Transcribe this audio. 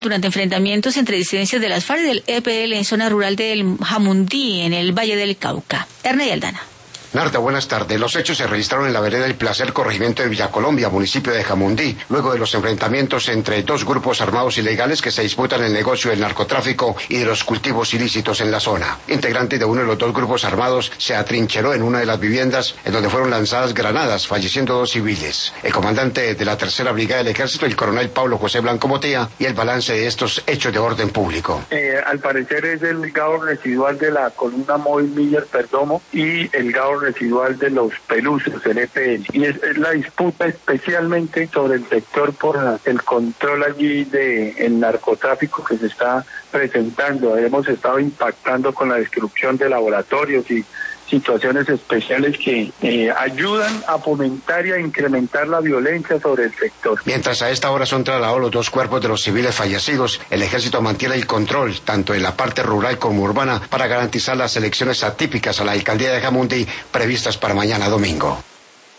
durante enfrentamientos entre disidencias de las FARC y del EPL en zona rural del Jamundí, en el Valle del Cauca. Ernei Aldana. Narda, buenas tardes. Los hechos se registraron en la vereda El Placer, corregimiento de Villacolombia, municipio de Jamundí, luego de los enfrentamientos entre dos grupos armados ilegales que se disputan el negocio del narcotráfico y de los cultivos ilícitos en la zona. Integrante de uno de los dos grupos armados se atrincheró en una de las viviendas en donde fueron lanzadas granadas, falleciendo 2 civiles. El comandante de la tercera brigada del ejército, el coronel Pablo José Blanco Motía, y el balance de estos hechos de orden público. Al parecer es el gado residual de la columna móvil Miller Perdomo y el gado residual de los Pelusos, el EPL. Y es la disputa especialmente sobre el sector por el control allí del narcotráfico que se está presentando. Hemos estado impactando con la destrucción de laboratorios y situaciones especiales que ayudan a fomentar y a incrementar la violencia sobre el sector. Mientras a esta hora son trasladados los 2 cuerpos de los civiles fallecidos, el ejército mantiene el control, tanto en la parte rural como urbana, para garantizar las elecciones atípicas a la alcaldía de Jamundí previstas para mañana domingo.